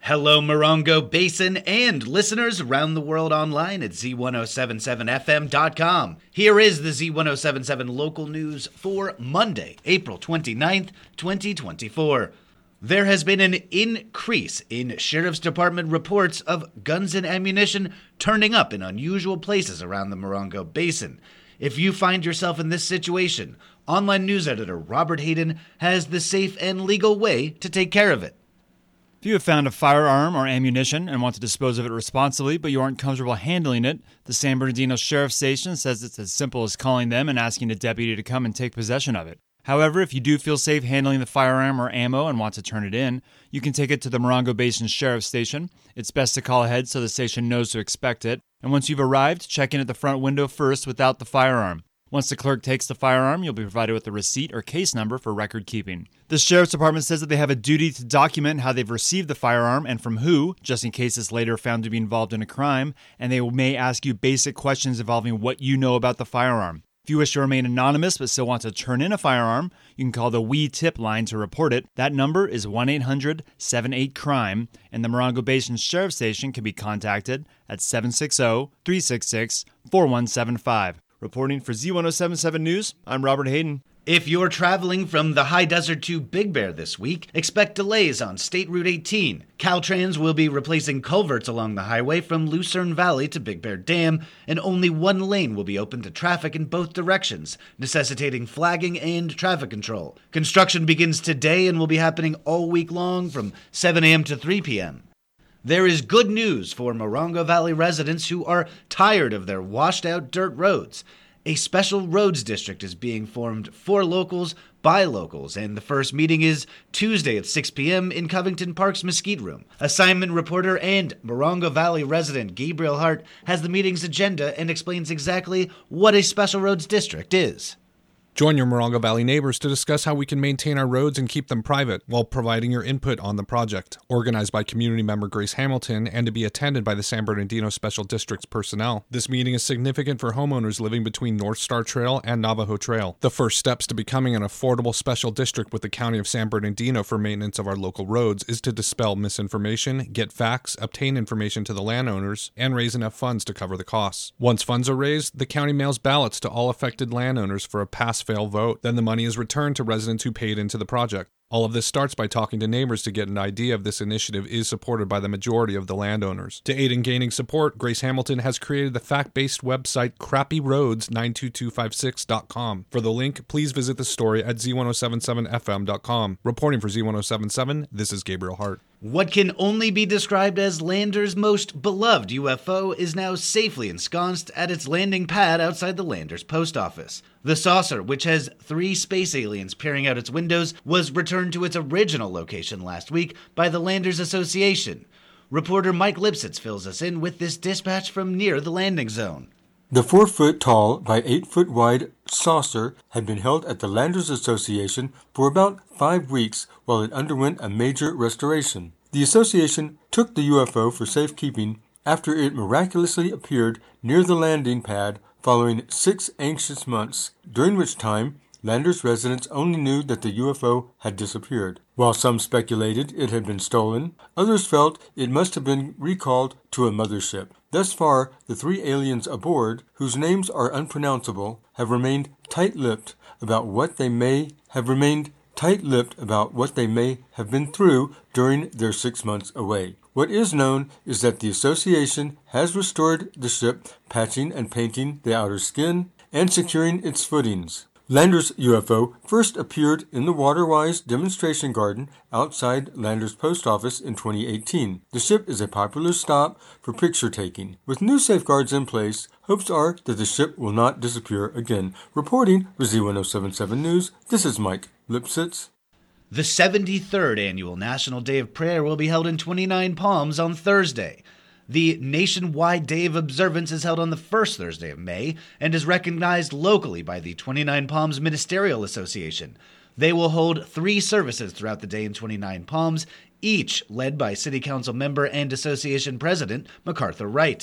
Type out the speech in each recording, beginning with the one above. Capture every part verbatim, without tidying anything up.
Hello, Morongo Basin and listeners around the world online at Z ten seventy-seven F M dot com. Here is the Z ten seventy-seven local news for Monday, April twenty-ninth, twenty twenty-four. There has been an increase in Sheriff's Department reports of guns and ammunition turning up in unusual places around the Morongo Basin. If you find yourself in this situation, online news editor Robert Hayden has the safe and legal way to take care of it. If you have found a firearm or ammunition and want to dispose of it responsibly, but you aren't comfortable handling it, the San Bernardino Sheriff's Station says it's as simple as calling them and asking a deputy to come and take possession of it. However, if you do feel safe handling the firearm or ammo and want to turn it in, you can take it to the Morongo Basin Sheriff's Station. It's best to call ahead so the station knows to expect it. And once you've arrived, check in at the front window first without the firearm. Once the clerk takes the firearm, you'll be provided with a receipt or case number for record keeping. The Sheriff's Department says that they have a duty to document how they've received the firearm and from who, just in case it's later found to be involved in a crime, and they may ask you basic questions involving what you know about the firearm. If you wish to remain anonymous but still want to turn in a firearm, you can call the We Tip line to report it. That number is one eight hundred seven eight crime, and the Morongo Basin Sheriff's Station can be contacted at seven six zero, three six six, four one seven five. Reporting for Z ten seventy-seven News, I'm Robert Hayden. If you're traveling from the High Desert to Big Bear this week, expect delays on State Route eighteen. Caltrans will be replacing culverts along the highway from Lucerne Valley to Big Bear Dam, and only one lane will be open to traffic in both directions, necessitating flagging and traffic control. Construction begins today and will be happening all week long from seven a.m. to three p.m. There is good news for Morongo Valley residents who are tired of their washed-out dirt roads. A special roads district is being formed for locals by locals, and the first meeting is Tuesday at six p.m. in Covington Park's Mesquite Room. Assignment reporter and Morongo Valley resident Gabriel Hart has the meeting's agenda and explains exactly what a special roads district is. Join your Morongo Valley neighbors to discuss how we can maintain our roads and keep them private while providing your input on the project. Organized by community member Grace Hamilton and to be attended by the San Bernardino Special District's personnel. This meeting is significant for homeowners living between North Star Trail and Navajo Trail. The first steps to becoming an affordable special district with the County of San Bernardino for maintenance of our local roads is to dispel misinformation, get facts, obtain information to the landowners, and raise enough funds to cover the costs. Once funds are raised, the county mails ballots to all affected landowners for a pass fail vote. Then the money is returned to residents who paid into the project. All of this starts by talking to neighbors to get an idea if this initiative is supported by the majority of the landowners. To aid in gaining support, Grace Hamilton has created the fact-based website crappy roads nine two two five six dot com. For the link, please visit the story at Z ten seventy-seven F M dot com. Reporting for Z ten seventy-seven, this is Gabriel Hart. What can only be described as Lander's most beloved U F O is now safely ensconced at its landing pad outside the Landers post office. The saucer, which has three space aliens peering out its windows, was returned to its original location last week by the Landers Association. Reporter Mike Lipsitz fills us in with this dispatch from near the landing zone. The four-foot-tall by eight-foot-wide saucer had been held at the Landers Association for about five weeks while it underwent a major restoration. The association took the U F O for safekeeping after it miraculously appeared near the landing pad following six anxious months, during which time Landers residents only knew that the U F O had disappeared. While some speculated it had been stolen, others felt it must have been recalled to a mothership. Thus far, the three aliens aboard, whose names are unpronounceable, have remained tight-lipped about what they may have remained tight-lipped about what they may have been through during their six months away. What is known is that the association has restored the ship, patching and painting the outer skin and securing its footings. Landers' U F O first appeared in the Waterwise demonstration garden outside Landers Post Office in twenty eighteen. The ship is a popular stop for picture taking. With new safeguards in place, hopes are that the ship will not disappear again. Reporting for Z ten seventy-seven News, this is Mike Lipsitz. The seventy-third Annual National Day of Prayer will be held in twenty-nine Palms on Thursday. The nationwide Day of Observance is held on the first Thursday of May and is recognized locally by the twenty-nine Palms Ministerial Association. They will hold three services throughout the day in twenty-nine Palms, each led by City Council member and Association President MacArthur Wright.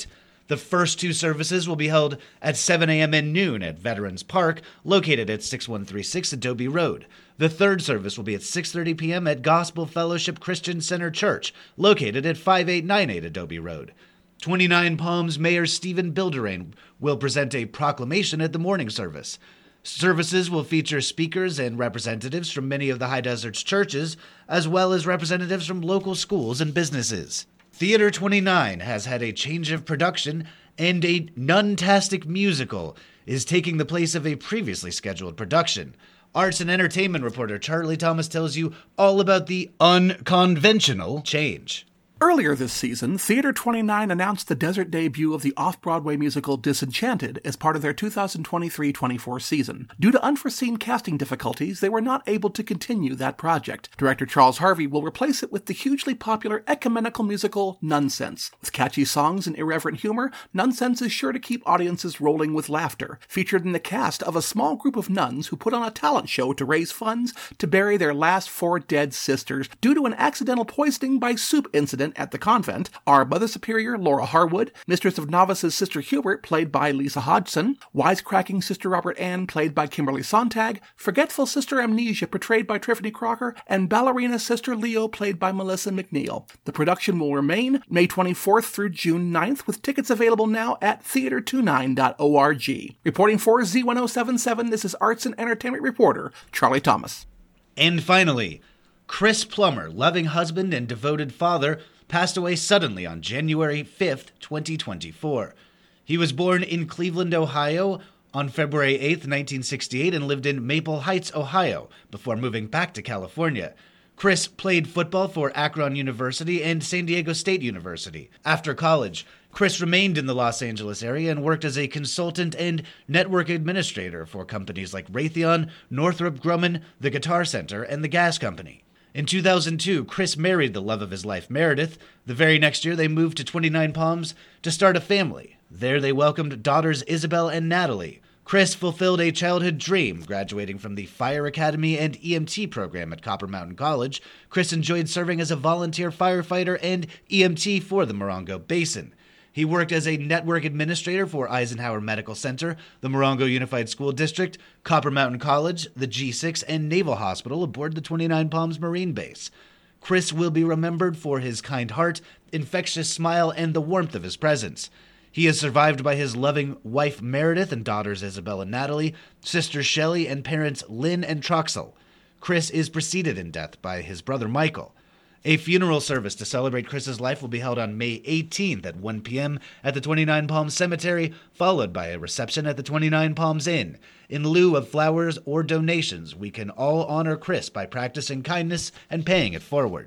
The first two services will be held at seven a.m. and noon at Veterans Park, located at six one three six Adobe Road. The third service will be at six thirty p.m. at Gospel Fellowship Christian Center Church, located at five eight nine eight Adobe Road. twenty-nine Palms Mayor Stephen Bilderain will present a proclamation at the morning service. Services will feature speakers and representatives from many of the High Desert's churches, as well as representatives from local schools and businesses. Theater twenty-nine has had a change of production, and a Nuntastic musical is taking the place of a previously scheduled production. Arts and entertainment reporter Charlie Thomas tells you all about the unconventional change. Earlier this season, Theater twenty-nine announced the desert debut of the off-Broadway musical Disenchanted as part of their two thousand twenty-three twenty-four season. Due to unforeseen casting difficulties, they were not able to continue that project. Director Charles Harvey will replace it with the hugely popular ecumenical musical Nunsense. With catchy songs and irreverent humor, Nunsense is sure to keep audiences rolling with laughter. Featured in the cast of a small group of nuns who put on a talent show to raise funds to bury their last four dead sisters due to an accidental poisoning by soup incident at the convent, are Mother Superior Laura Harwood, Mistress of Novices Sister Hubert, played by Lisa Hodgson, Wisecracking Sister Robert Ann, played by Kimberly Sontag, Forgetful Sister Amnesia, portrayed by Tiffany Crocker, and Ballerina Sister Leo, played by Melissa McNeil. The production will remain May twenty-fourth through June ninth, with tickets available now at theater twenty-nine dot org. Reporting for Z ten seventy-seven, this is Arts and Entertainment reporter Charlie Thomas. And finally, Chris Plummer, loving husband and devoted father, passed away suddenly on January fifth, twenty twenty-four. He was born in Cleveland, Ohio on February eighth, nineteen sixty-eight, and lived in Maple Heights, Ohio, before moving back to California. Chris played football for Akron University and San Diego State University. After college, Chris remained in the Los Angeles area and worked as a consultant and network administrator for companies like Raytheon, Northrop Grumman, the Guitar Center, and the Gas Company. In two thousand two, Chris married the love of his life, Meredith. The very next year, they moved to twenty-nine Palms to start a family. There they welcomed daughters Isabel and Natalie. Chris fulfilled a childhood dream, graduating from the Fire Academy and E M T program at Copper Mountain College. Chris enjoyed serving as a volunteer firefighter and E M T for the Morongo Basin. He worked as a network administrator for Eisenhower Medical Center, the Morongo Unified School District, Copper Mountain College, the G six, and Naval Hospital aboard the twenty-nine Palms Marine Base. Chris will be remembered for his kind heart, infectious smile, and the warmth of his presence. He is survived by his loving wife Meredith and daughters Isabel and Natalie, sister Shelley, and parents Lynn and Troxel. Chris is preceded in death by his brother Michael. A funeral service to celebrate Chris's life will be held on May eighteenth at one p.m. at the twenty-nine Palms Cemetery, followed by a reception at the twenty-nine Palms Inn. In lieu of flowers or donations, we can all honor Chris by practicing kindness and paying it forward.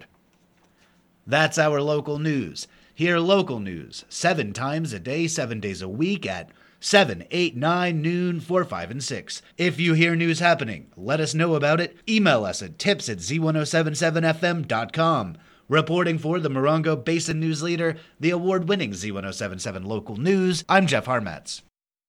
That's our local news. Hear local news seven times a day, seven days a week at seven, eight, nine, noon, four, five, and six. If you hear news happening, let us know about it. Email us at tips at z ten seventy-seven f m dot com. Reporting for the Morongo Basin News Leader, the award-winning Z ten seventy-seven Local News, I'm Jeff Harmatz.